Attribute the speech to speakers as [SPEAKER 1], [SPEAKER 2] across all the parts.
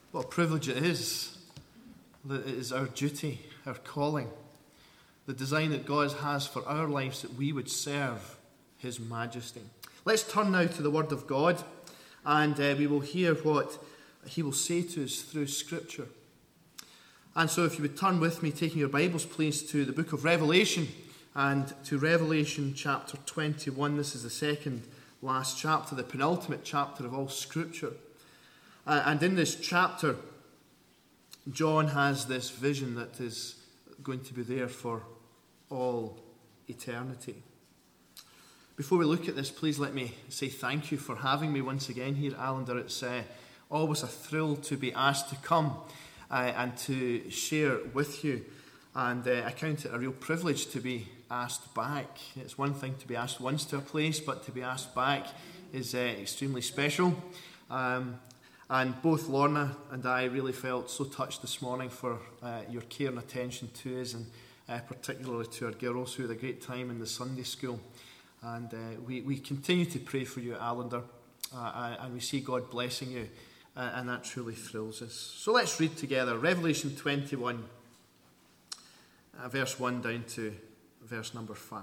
[SPEAKER 1] What a privilege it is that it is our duty, our calling, the design that God has for our lives, that we would serve his majesty. Let's turn now to the Word of God, and we will hear what he will say to us through Scripture. And so if you would turn with me, taking your Bibles please, to the book of Revelation, and to Revelation chapter 21. This is the second last chapter, the penultimate chapter of all Scripture. And in this chapter, John has this vision that is going to be there for all eternity. Before we look at this, please let me say thank you for having me once again here at Allender. It's always a thrill to be asked to come and to share with you. And I count it a real privilege to be asked back. It's one thing to be asked once to a place, but to be asked back is extremely special. And both Lorna and I really felt so touched this morning for your care and attention to us, and particularly to our girls who had a great time in the Sunday school. And we continue to pray for you at Allender, and we see God blessing you, and that truly thrills us. So let's read together Revelation 21, verse 1 down to verse number 5.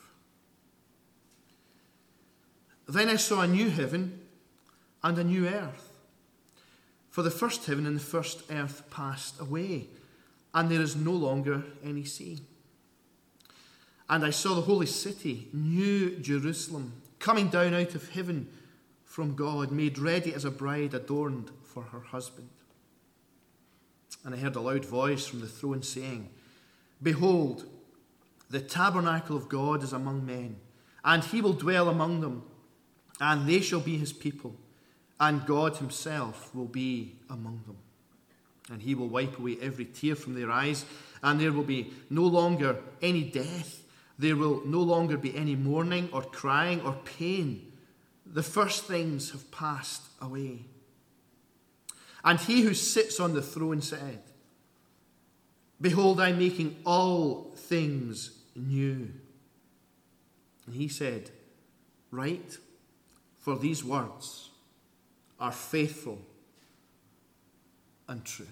[SPEAKER 1] Then I saw a new heaven and a new earth. For the first heaven and the first earth passed away, and there is no longer any sea. And I saw the holy city, New Jerusalem, coming down out of heaven from God, made ready as a bride adorned for her husband. And I heard a loud voice from the throne saying, Behold, the tabernacle of God is among men, and he will dwell among them, and they shall be his people. And God himself will be among them. And he will wipe away every tear from their eyes, and there will be no longer any death. There will no longer be any mourning or crying or pain. The first things have passed away. And he who sits on the throne said, Behold, I am making all things new. And he said, Write, for these words are faithful and true.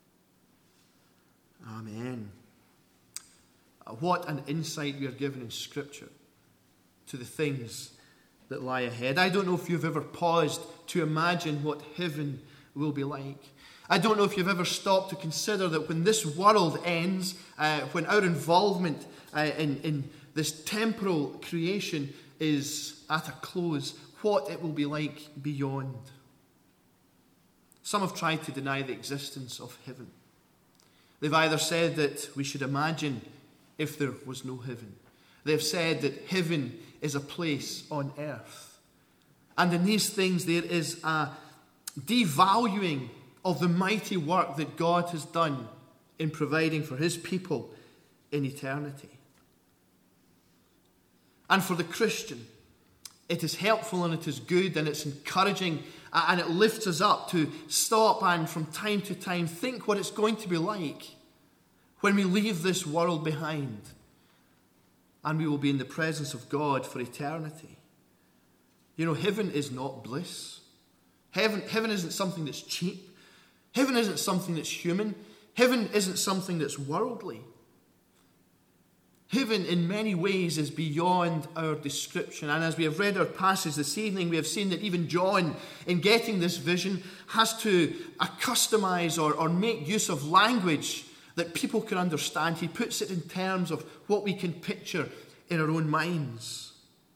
[SPEAKER 1] Amen. What an insight we are given in Scripture to the things that lie ahead. I don't know if you've ever paused to imagine what heaven will be like. I don't know if you've ever stopped to consider that when this world ends, when our involvement in this temporal creation is at a close, what it will be like beyond. Some have tried to deny the existence of heaven. They've either said that we should imagine if there was no heaven. They've said that heaven is a place on earth. And in these things there is a devaluing of the mighty work that God has done in providing for his people in eternity. And for the Christian, it is helpful and it is good and it's encouraging, and it lifts us up to stop and from time to time think what it's going to be like when we leave this world behind and we will be in the presence of God for eternity. You know, heaven is not bliss. Heaven isn't something that's cheap. Heaven isn't something that's human. Heaven isn't something that's worldly. Heaven in many ways is beyond our description. And as we have read our passage this evening, we have seen that even John, in getting this vision, has to customize or make use of language that people can understand. He puts it in terms of what we can picture in our own minds.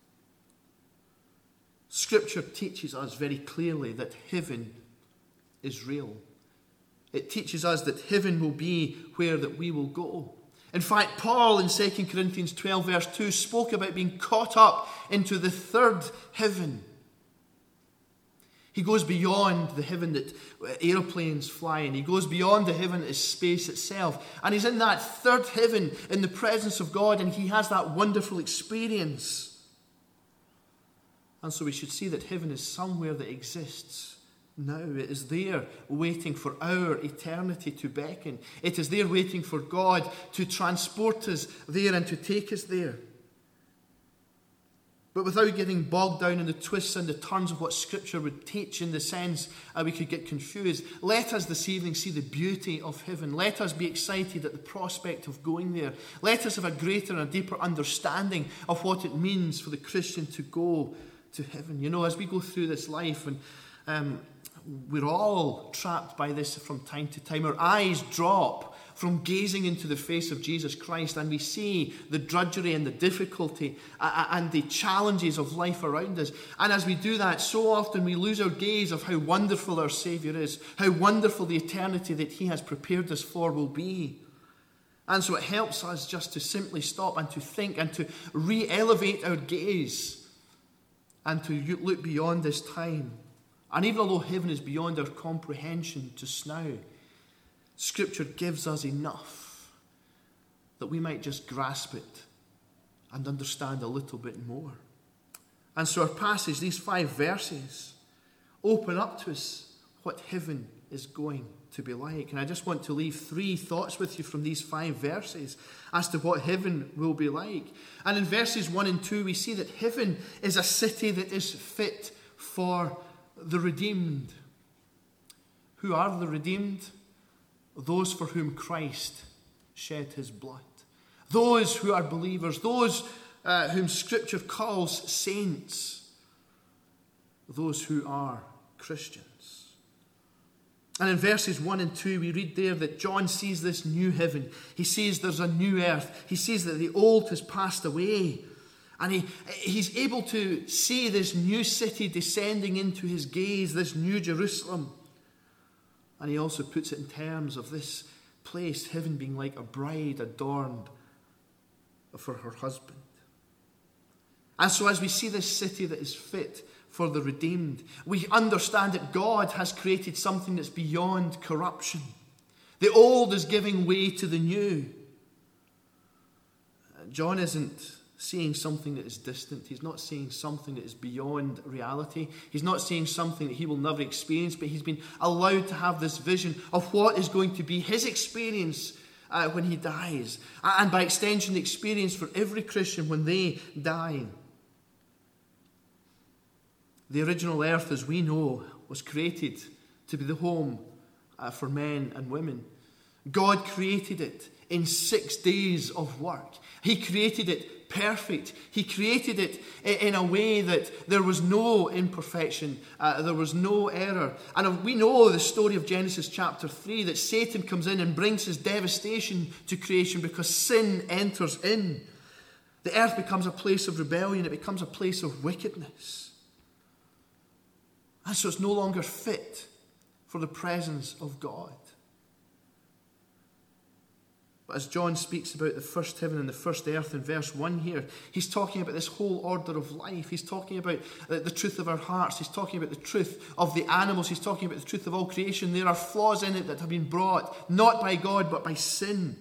[SPEAKER 1] Scripture teaches us very clearly that heaven is real. It teaches us that heaven will be where that we will go. In fact, Paul in 2 Corinthians 12 verse 2 spoke about being caught up into the third heaven. He goes beyond the heaven that aeroplanes fly in. He goes beyond the heaven that is space itself. And he's in that third heaven in the presence of God, and he has that wonderful experience. And so we should see that heaven is somewhere that exists now. It is there waiting for our eternity to beckon. It is there waiting for God to transport us there and to take us there. But without getting bogged down in the twists and the turns of what Scripture would teach in the sense we could get confused, let us this evening see the beauty of heaven. Let us be excited at the prospect of going there. Let us have a greater and a deeper understanding of what it means for the Christian to go to heaven. You know, as we go through this life, and we're all trapped by this from time to time. Our eyes drop from gazing into the face of Jesus Christ, and we see the drudgery and the difficulty and the challenges of life around us. And as we do that, so often we lose our gaze of how wonderful our Saviour is, how wonderful the eternity that He has prepared us for will be. And so it helps us just to simply stop and to think and to re-elevate our gaze and to look beyond this time. And even although heaven is beyond our comprehension just now, Scripture gives us enough that we might just grasp it and understand a little bit more. And so our passage, these 5 verses, open up to us what heaven is going to be like. And I just want to leave 3 thoughts with you from these 5 verses as to what heaven will be like. And in verses 1 and 2, we see that heaven is a city that is fit for the redeemed. Who are the redeemed? Those for whom Christ shed his blood. Those who are believers. Those whom Scripture calls saints. Those who are Christians. And in verses 1 and 2 we read there that John sees this new heaven. He sees there's a new earth. He sees that the old has passed away. And he's able to see this new city descending into his gaze, this new Jerusalem. And he also puts it in terms of this place, heaven being like a bride adorned for her husband. And so as we see this city that is fit for the redeemed, we understand that God has created something that's beyond corruption. The old is giving way to the new. John isn't seeing something that is distant. He's not seeing something that is beyond reality. He's not seeing something that he will never experience, but he's been allowed to have this vision of what is going to be his experience when he dies. And by extension, the experience for every Christian when they die. The original earth, as we know, was created to be the home for men and women. God created it in 6 days of work. He created it perfect. He created it in a way that there was no imperfection, there was no error. And we know the story of Genesis chapter 3, that Satan comes in and brings his devastation to creation because sin enters in. The earth becomes a place of rebellion. It becomes a place of wickedness. And so it's no longer fit for the presence of God. But as John speaks about the first heaven and the first earth in verse 1 here, he's talking about this whole order of life. He's talking about the truth of our hearts. He's talking about the truth of the animals. He's talking about the truth of all creation. There are flaws in it that have been brought, not by God, but by sin.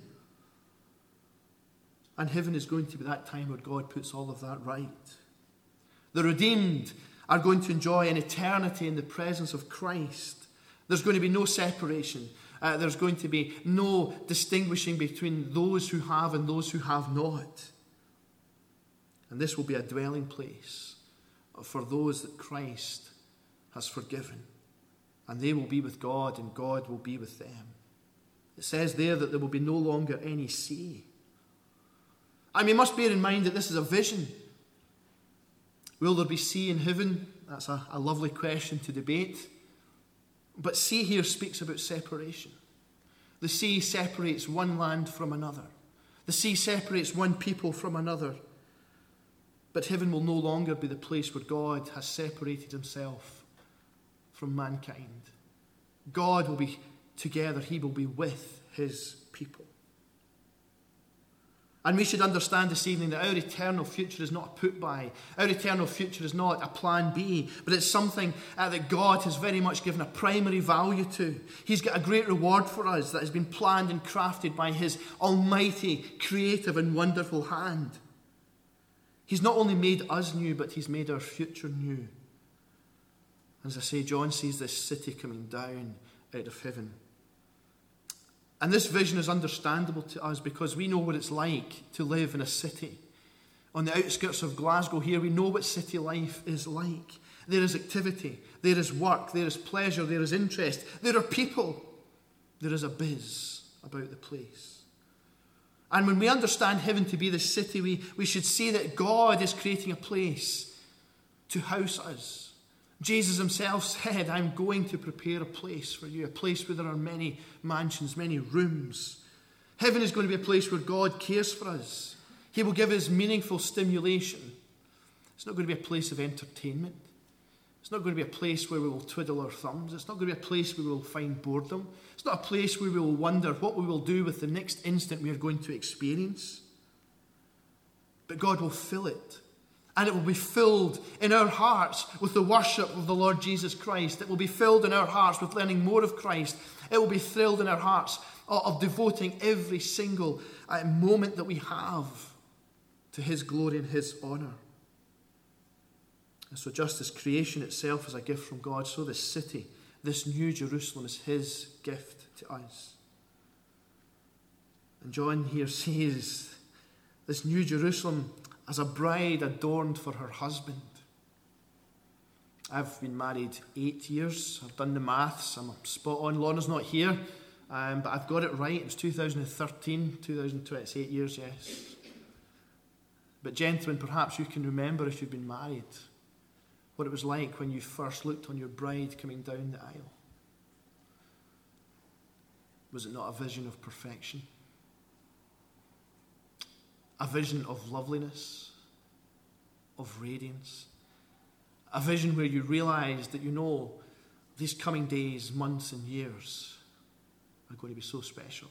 [SPEAKER 1] And heaven is going to be that time where God puts all of that right. The redeemed are going to enjoy an eternity in the presence of Christ. There's going to be no separation. There's going to be no distinguishing between those who have and those who have not. And this will be a dwelling place for those that Christ has forgiven. And they will be with God, and God will be with them. It says there that there will be no longer any sea. And we must bear in mind that this is a vision. Will there be sea in heaven? That's a lovely question to debate. But sea here speaks about separation. The sea separates one land from another. The sea separates one people from another. But heaven will no longer be the place where God has separated himself from mankind. God will be together. He will be with his people. And we should understand this evening that our eternal future is not a put-by. Our eternal future is not a plan B, but it's something that God has very much given a primary value to. He's got a great reward for us that has been planned and crafted by his almighty, creative and wonderful hand. He's not only made us new, but he's made our future new. As I say, John sees this city coming down out of heaven. And this vision is understandable to us because we know what it's like to live in a city On the outskirts of Glasgow here, we know what city life is like. There is activity, there is work, there is pleasure, there is interest, there are people, there is a biz about the place. And when we understand heaven to be the city, we should see that God is creating a place to house us. Jesus himself said, I'm going to prepare a place for you, a place where there are many mansions, many rooms. Heaven is going to be a place where God cares for us. He will give us meaningful stimulation. It's not going to be a place of entertainment. It's not going to be a place where we will twiddle our thumbs. It's not going to be a place where we will find boredom. It's not a place where we will wonder what we will do with the next instant we are going to experience. But God will fill it. And it will be filled in our hearts with the worship of the Lord Jesus Christ. It will be filled in our hearts with learning more of Christ. It will be filled in our hearts of devoting every single moment that we have to his glory and his honour. And so just as creation itself is a gift from God, so this city, this new Jerusalem, is his gift to us. And John here sees this new Jerusalem as a bride adorned for her husband. I've been married 8 years. I've done the maths. I'm spot on. Lorna's not here, but I've got it right. It was 2013, 2020. It's 8 years, yes. But gentlemen, perhaps you can remember, if you've been married, what it was like when you first looked on your bride coming down the aisle. Was it not a vision of perfection? A vision of loveliness, of radiance. A vision where you realised that, these coming days, months and years are going to be so special.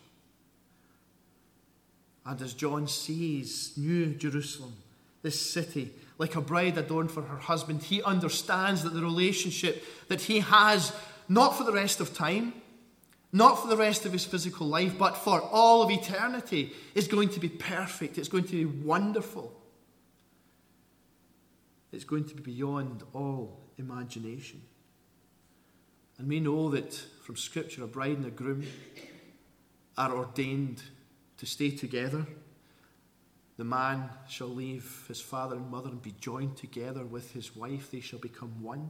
[SPEAKER 1] And as John sees New Jerusalem, this city, like a bride adorned for her husband, he understands that the relationship that he has, not for the rest of time, not for the rest of his physical life, but for all of eternity, is going to be perfect. It's going to be wonderful. It's going to be beyond all imagination. And we know that from Scripture, a bride and a groom are ordained to stay together. The man shall leave his father and mother and be joined together with his wife. They shall become one.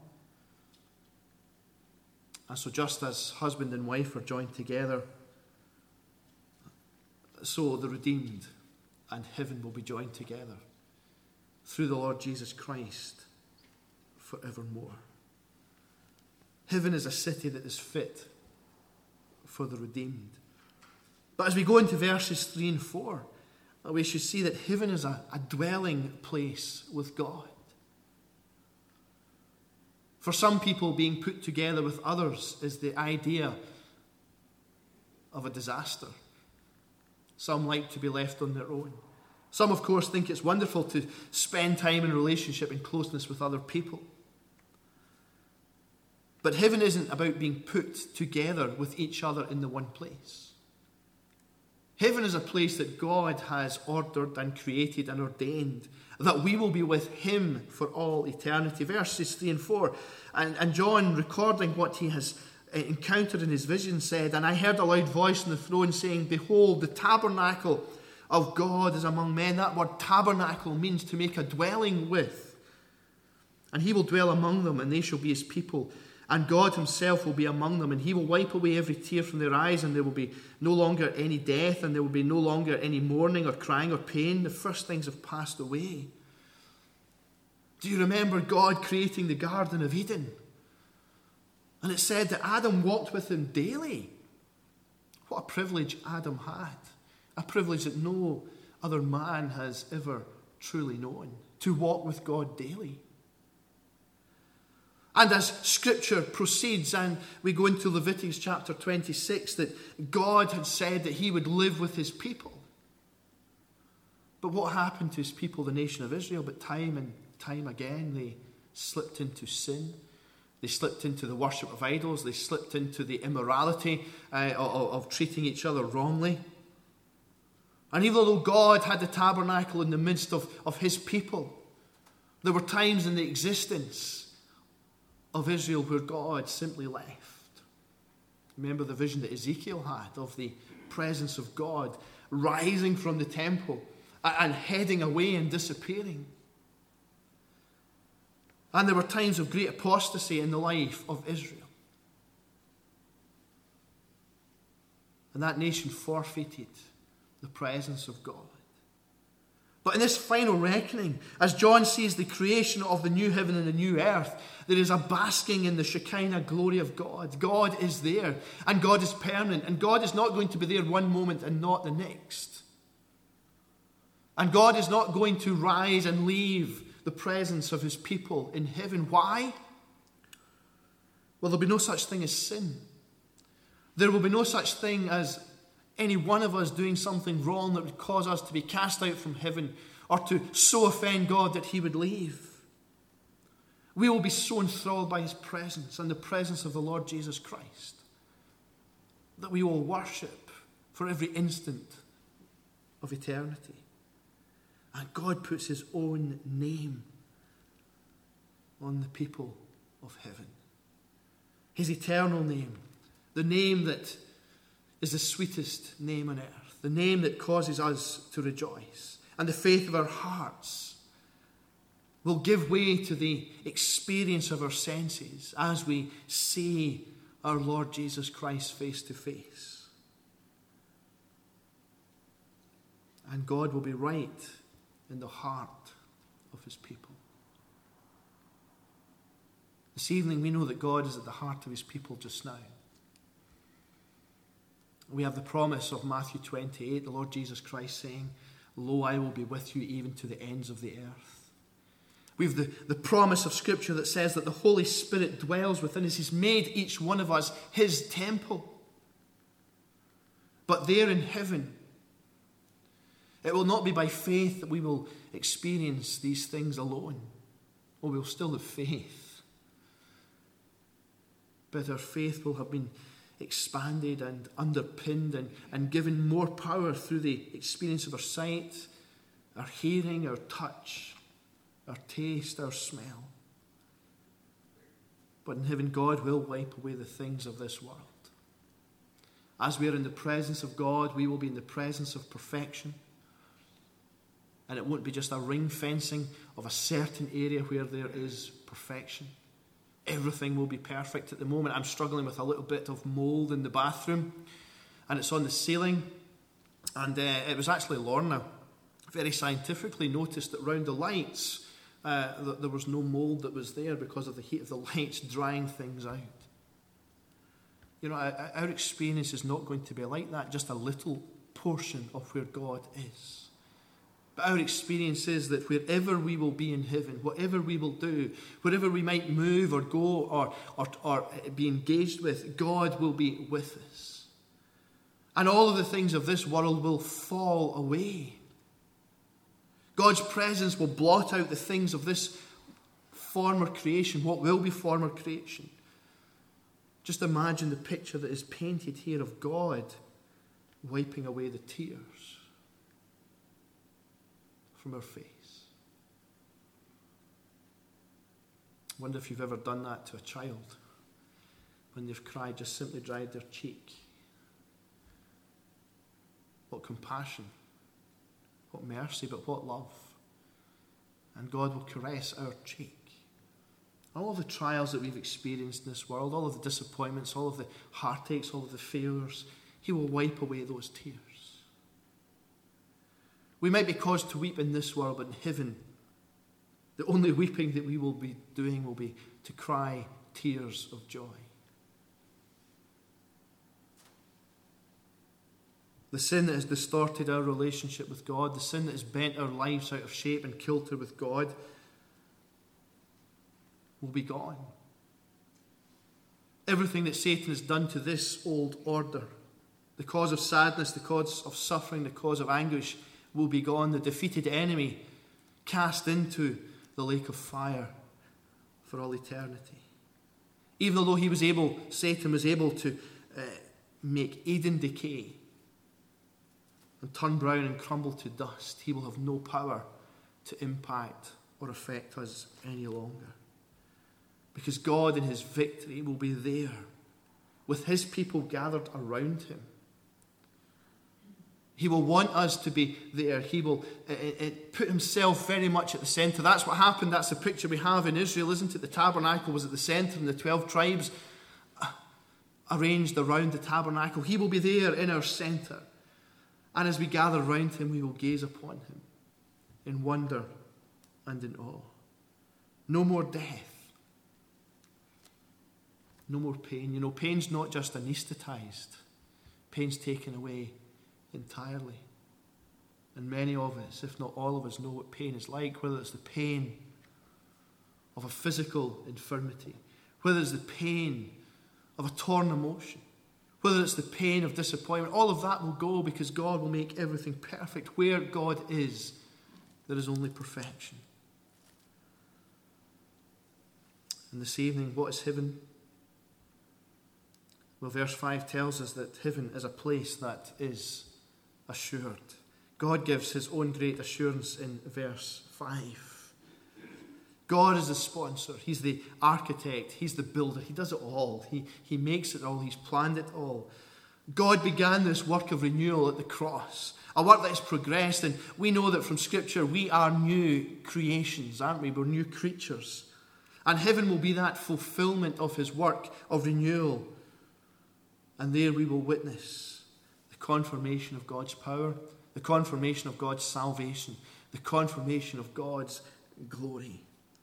[SPEAKER 1] And so just as husband and wife are joined together, so the redeemed and heaven will be joined together through the Lord Jesus Christ forevermore. Heaven is a city that is fit for the redeemed. But as we go into verses 3 and 4, we should see that heaven is a dwelling place with God. For some people, being put together with others is the idea of a disaster. Some like to be left on their own. Some, of course, think it's wonderful to spend time in relationship and closeness with other people. But heaven isn't about being put together with each other in the one place. Heaven is a place that God has ordered and created and ordained, that we will be with him for all eternity. Verses 3 and 4. And John, recording what he has encountered in his vision, said, "And I heard a loud voice on the throne saying, Behold, the tabernacle of God is among men." That word tabernacle means to make a dwelling with. "And he will dwell among them, and they shall be his people. And God himself will be among them, and he will wipe away every tear from their eyes, and there will be no longer any death, and there will be no longer any mourning or crying or pain. The first things have passed away." Do you remember God creating the Garden of Eden? And it said that Adam walked with him daily. What a privilege Adam had. A privilege that no other man has ever truly known. To walk with God daily. And as Scripture proceeds and we go into Leviticus chapter 26, that God had said that he would live with his people. But what happened to his people, the nation of Israel? But time and time again they slipped into sin. They slipped into the worship of idols. They slipped into the immorality of treating each other wrongly. And even though God had the tabernacle in the midst of his people, there were times in the existence of Israel where God simply left. Remember the vision that Ezekiel had of the presence of God rising from the temple and heading away and disappearing. And there were times of great apostasy in the life of Israel. And that nation forfeited the presence of God. But in this final reckoning, as John sees the creation of the new heaven and the new earth, there is a basking in the Shekinah glory of God. God is there, and God is permanent, and God is not going to be there one moment and not the next. And God is not going to rise and leave the presence of his people in heaven. Why? Well, there'll be no such thing as sin. There will be no such thing as any one of us doing something wrong that would cause us to be cast out from heaven or to so offend God that he would leave. We will be so enthralled by his presence and the presence of the Lord Jesus Christ that we will worship for every instant of eternity. And God puts his own name on the people of heaven. His eternal name, the name that is the sweetest name on earth, the name that causes us to rejoice. And the faith of our hearts will give way to the experience of our senses as we see our Lord Jesus Christ face to face. And God will be right in the heart of his people. This evening we know that God is at the heart of his people just now. We have the promise of Matthew 28, the Lord Jesus Christ saying, "Lo, I will be with you even to the ends of the earth." We have the promise of Scripture that says that the Holy Spirit dwells within us. He's made each one of us his temple. But there in heaven, it will not be by faith that we will experience these things alone. Oh, we'll still have faith. But our faith will have been expanded and underpinned and given more power through the experience of our sight, our hearing, our touch, our taste, our smell. But in heaven, God will wipe away the things of this world. As we are in the presence of God, we will be in the presence of perfection. And it won't be just a ring fencing of a certain area where there is perfection. Everything will be perfect. At the moment, I'm struggling with a little bit of mould in the bathroom, and it's on the ceiling. And it was actually Lorna very scientifically noticed that round the lights, there was no mould that was there because of the heat of the lights drying things out. You know, our experience is not going to be like that, just a little portion of where God is. But our experience is that wherever we will be in heaven, whatever we will do, wherever we might move or go or be engaged with, God will be with us. And all of the things of this world will fall away. God's presence will blot out the things of this former creation, what will be former creation. Just imagine the picture that is painted here of God wiping away the tears from our face. I wonder if you've ever done that to a child when they've cried, just simply dried their cheek. What compassion, what mercy, but what love. And God will caress our cheek. All of the trials that we've experienced in this world, all of the disappointments, all of the heartaches, all of the failures, he will wipe away those tears. We might be caused to weep in this world, but in heaven, the only weeping that we will be doing will be to cry tears of joy. The sin that has distorted our relationship with God, the sin that has bent our lives out of shape and kilter with God, will be gone. Everything that Satan has done to this old order, the cause of sadness, the cause of suffering, the cause of anguish, will be gone. The defeated enemy cast into the lake of fire for all eternity. Even though Satan was able to make Eden decay and turn brown and crumble to dust, he will have no power to impact or affect us any longer. Because God in his victory will be there with his people gathered around him. He will want us to be there. He will put himself very much at the centre. That's what happened. That's the picture we have in Israel, isn't it? The tabernacle was at the centre and the 12 tribes arranged around the tabernacle. He will be there in our centre. And as we gather round him, we will gaze upon him in wonder and in awe. No more death. No more pain. You know, pain's not just anaesthetised. Pain's taken away entirely. And many of us, if not all of us, know what pain is like, whether it's the pain of a physical infirmity, whether it's the pain of a torn emotion, whether it's the pain of disappointment. All of that will go because God will make everything perfect. Where God is, there is only perfection. And this evening, what is heaven? Well, verse 5 tells us that heaven is a place that is assured. God gives his own great assurance in verse 5. God is the sponsor. He's the architect. He's the builder. He does it all. He makes it all. He's planned it all. God began this work of renewal at the cross, a work that has progressed, and we know that from Scripture we are new creations, aren't we? We're new creatures. And heaven will be that fulfillment of his work of renewal. And there we will witness the confirmation of God's power, the confirmation of God's salvation, the confirmation of God's glory.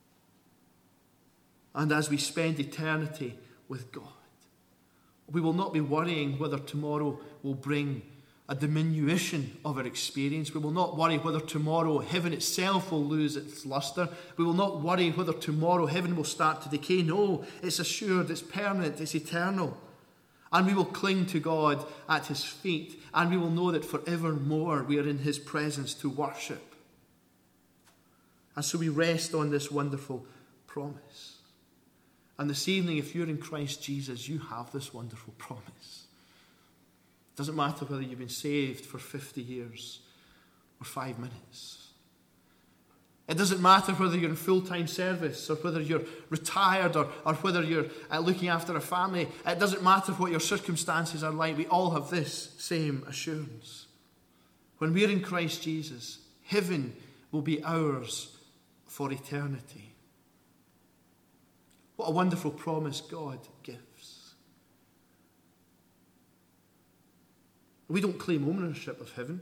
[SPEAKER 1] And as we spend eternity with God, we will not be worrying whether tomorrow will bring a diminution of our experience. We will not worry whether tomorrow heaven itself will lose its luster. We will not worry whether tomorrow heaven will start to decay. No, it's assured, it's permanent, it's eternal. And we will cling to God at his feet, and we will know that forevermore we are in his presence to worship. And so we rest on this wonderful promise. And this evening, if you're in Christ Jesus, you have this wonderful promise. It doesn't matter whether you've been saved for 50 years or 5 minutes. It doesn't matter whether you're in full-time service or whether you're retired or whether you're looking after a family. It doesn't matter what your circumstances are like. We all have this same assurance. When we're in Christ Jesus, heaven will be ours for eternity. What a wonderful promise God gives. We don't claim ownership of heaven.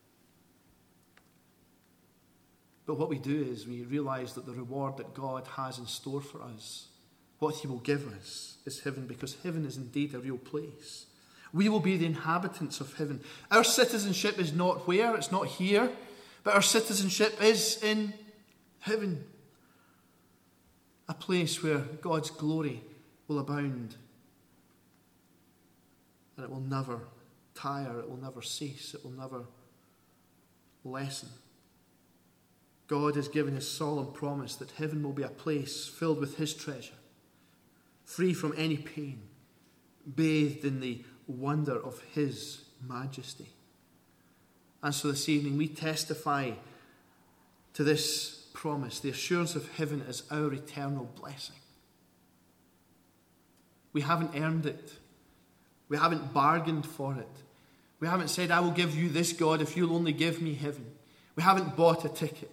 [SPEAKER 1] But what we do is we realize that the reward that God has in store for us, what he will give us, is heaven, because heaven is indeed a real place. We will be the inhabitants of heaven. Our citizenship is not where? It's not here. But our citizenship is in heaven. A place where God's glory will abound. And it will never tire. It will never cease. It will never lessen. God has given his solemn promise that heaven will be a place filled with his treasure, free from any pain, bathed in the wonder of his majesty. And so this evening we testify to this promise, the assurance of heaven as our eternal blessing. We haven't earned it. We haven't bargained for it. We haven't said, I will give you this, God, if you'll only give me heaven. We haven't bought a ticket.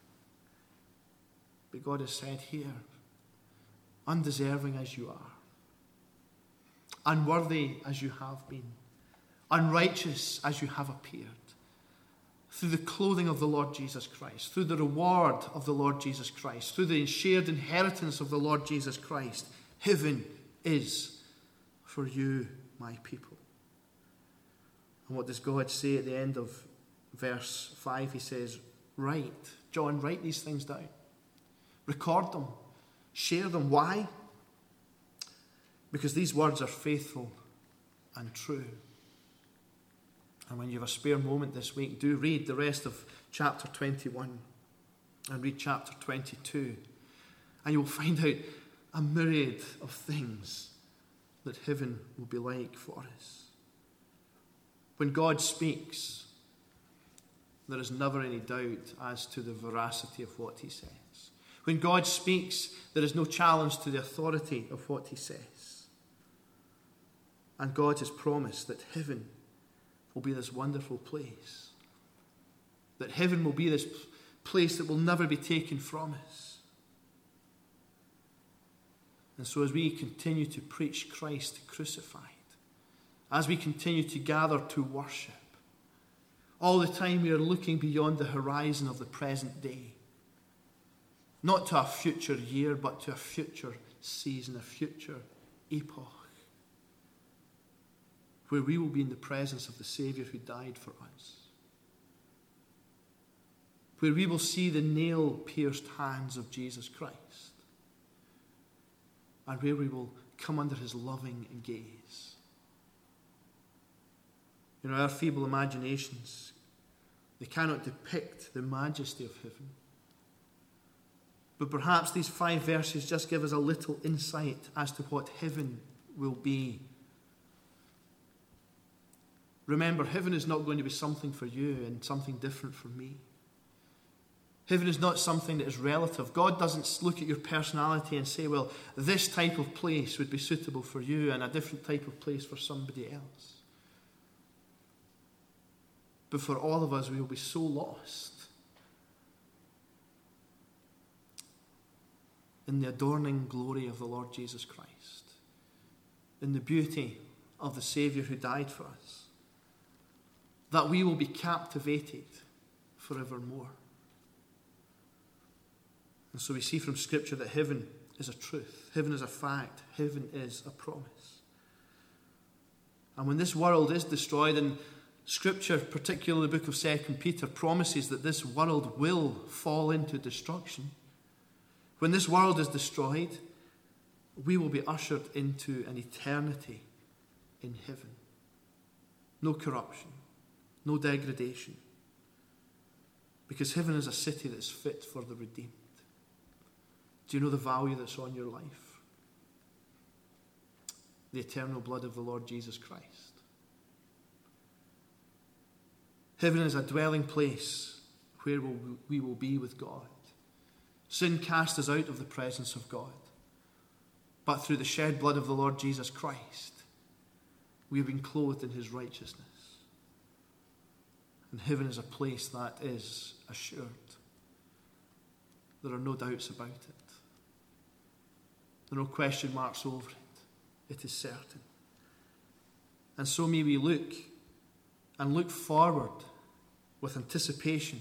[SPEAKER 1] But God has said, here, undeserving as you are, unworthy as you have been, unrighteous as you have appeared, through the clothing of the Lord Jesus Christ, through the reward of the Lord Jesus Christ, through the shared inheritance of the Lord Jesus Christ, heaven is for you, my people. And what does God say at the end of verse 5? He says, write, John, write these things down. Record them. Share them. Why? Because these words are faithful and true. And when you have a spare moment this week, do read the rest of chapter 21 and read chapter 22. And you'll find out a myriad of things that heaven will be like for us. When God speaks, there is never any doubt as to the veracity of what he says. When God speaks, there is no challenge to the authority of what he says. And God has promised that heaven will be this wonderful place. That heaven will be this place that will never be taken from us. And so as we continue to preach Christ crucified, as we continue to gather to worship, all the time we are looking beyond the horizon of the present day. Not to a future year, but to a future season, a future epoch, where we will be in the presence of the Saviour who died for us. Where we will see the nail-pierced hands of Jesus Christ. And where we will come under his loving gaze. Our feeble imaginations, they cannot depict the majesty of heaven. But perhaps these 5 verses just give us a little insight as to what heaven will be. Remember, heaven is not going to be something for you and something different for me. Heaven is not something that is relative. God doesn't look at your personality and say, well, this type of place would be suitable for you and a different type of place for somebody else. But for all of us, we will be so lost in the adorning glory of the Lord Jesus Christ, in the beauty of the Saviour who died for us, that we will be captivated forevermore. And so we see from Scripture that heaven is a truth, heaven is a fact, heaven is a promise. And when this world is destroyed, and Scripture, particularly the book of 2 Peter, promises that this world will fall into destruction. When this world is destroyed, we will be ushered into an eternity in heaven. No corruption, no degradation. Because heaven is a city that's fit for the redeemed. Do you know the value that's on your life? The eternal blood of the Lord Jesus Christ. Heaven is a dwelling place where we will be with God. Sin cast us out of the presence of God. But through the shed blood of the Lord Jesus Christ, we have been clothed in his righteousness. And heaven is a place that is assured. There are no doubts about it. There are no question marks over it. It is certain. And so may we look forward with anticipation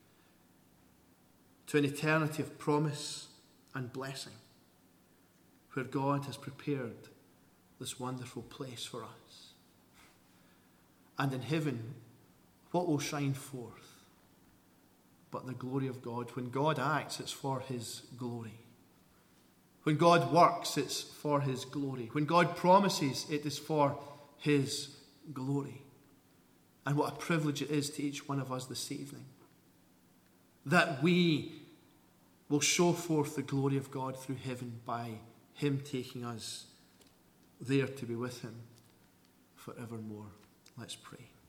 [SPEAKER 1] to an eternity of promise and blessing, where God has prepared this wonderful place for us. And in heaven, what will shine forth but the glory of God? When God acts, it's for his glory. When God works, it's for his glory. When God promises, it is for his glory. And what a privilege it is to each one of us this evening, that we will show forth the glory of God through heaven by him taking us there to be with him forevermore. Let's pray.